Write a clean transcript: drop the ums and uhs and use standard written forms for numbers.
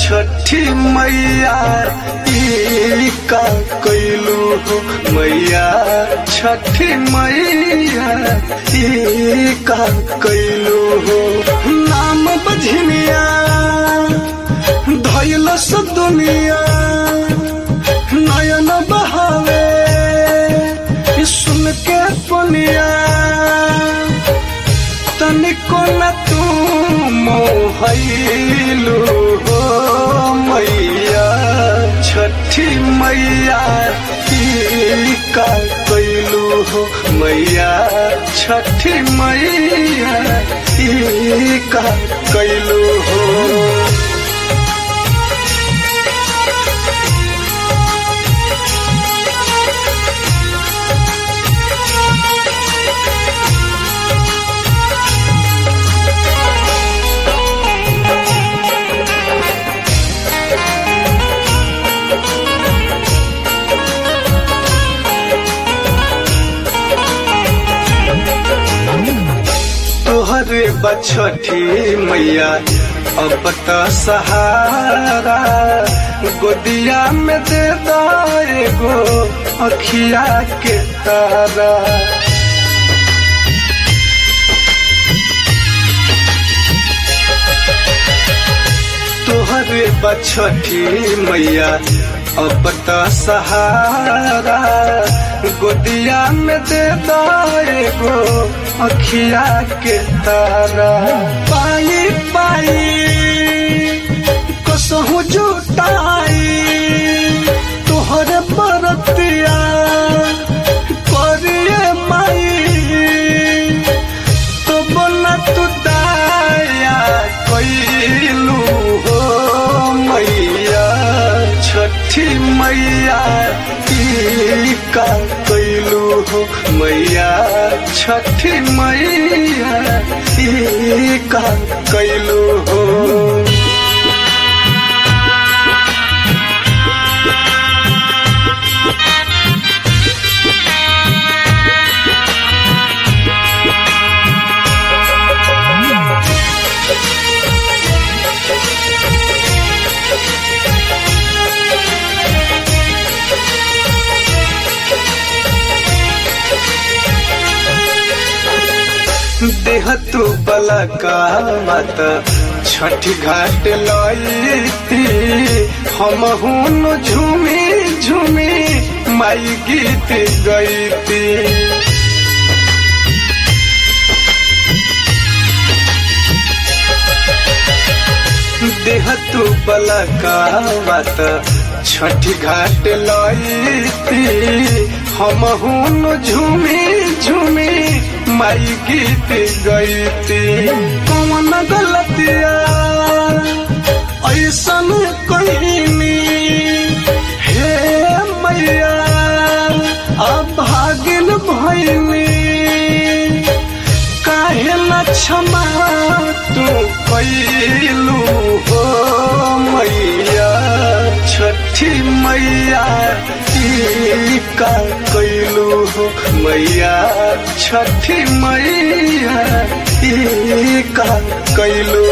छठी मैया ई का कैलू हो मैया छठी मैया ई का कैलू हो। नाम बझनिया धैल से दुनिया नयन बहावे सुन के पनिया तनिको न तू मोहलू हो मैया छठी मैया ई का कैलू हो मैया छठी मैया ई का कैलू हो। तोहरे बछठी मैया अब त सहारा गोदिया में दे एगो अखिया के तारा। तोहरे बछठी मैया अब त सहारा गोदिया में दे एगो अखिया के तारा। पाई पाई कसहु जुटाई तोहरे बरतिया करिए माई तो बोला तू दाया कैलू हो मैया छठी मैया ई का कैलू हो मैया छठी मैया ई का कैलू हो। देह तू बला का मत छठी घाट लईती हम हुन झूमी झूमी माई गीत गईती। देह तू बला का मत छठी घाट लईती हम हुन झूमी झूमी माई गीत गईती। कौन गलतिया ऐसन कईनी हे मैया अब भागिन भईनी काहे न क्षमा तू कैलू हो मैया छठी मैया ई का कैलू हो मैया छठी मैया ई का कैलू